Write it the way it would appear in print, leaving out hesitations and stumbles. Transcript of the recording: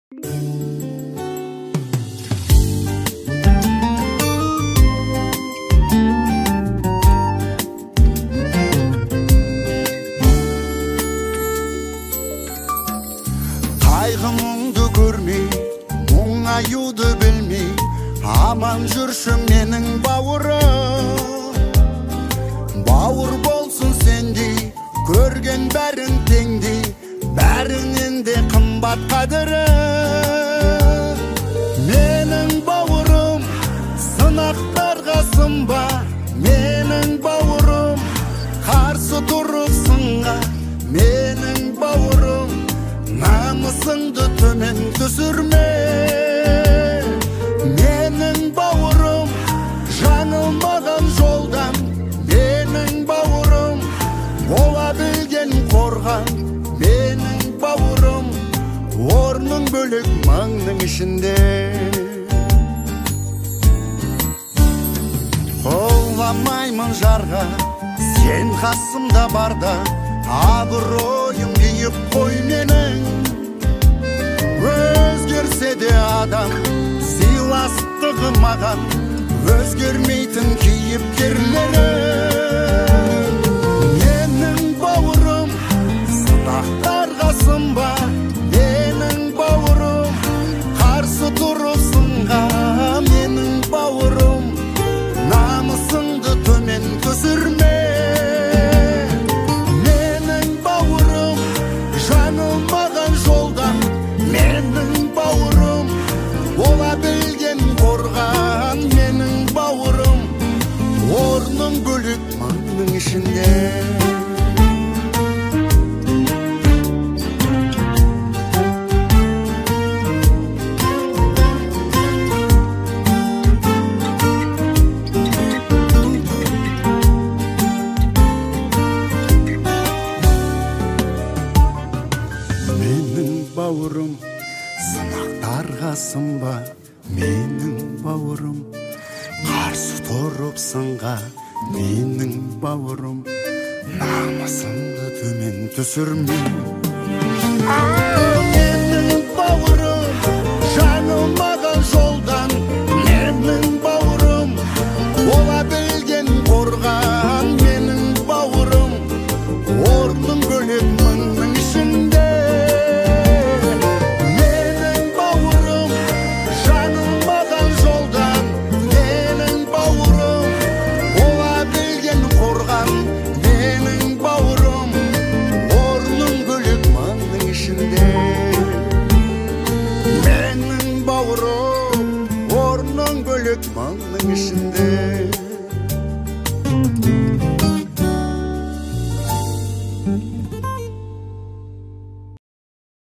Кайгыңды көрмей, мұңаюды білмей, аман жүрші менің бауырым. Бауыр болсын сендей, көрген бәрін теңдей, бәрінен де қымбат қадірі. Менің бауырым, сынақтарға сынба, менің бауырым, қарсы тұрып сынға, менің бауырым, намысыңды төмен түсірме. Менің бауырым, жаңылмаған жолдан, менің бауырым, бола білген қорған, менің бауырым, орның бөлек маңның ішінде. Қоламаймын жарға, сен қасымда барда, абыройым биік қой менің. Өзгерсе де адам, сыйластығы маған, өзгермейтін кейіпкерлері. Менің бауырым, сынақтарға сынба, менің бауырым, қарсы тұрып сынға, менің бауырым, намысыңды төмен түсірме. Менің бауырым, жаңылмаған жолдан, менің бауырым, бола білген қорған, менің бауырым, орның бөлек маңның ішінде. Менің бауырым, сынақтарға сынба, менің бауырым, қарсы тұрып сынға, менің бауырым, намысыңды төмен түсірме. Менің бауырым, жаңылмаған жолдан, менің бауырым, бола білген қорған, менің бауырым, орның бөлек мыңның ішінде. Менің бауырым, жаңылмаған жолдан, менің бауырым, бола білген қорған, менің бауырым, орның бөлек маңның ішінде. Менің бауырым, орның бөлек маңның ішінде.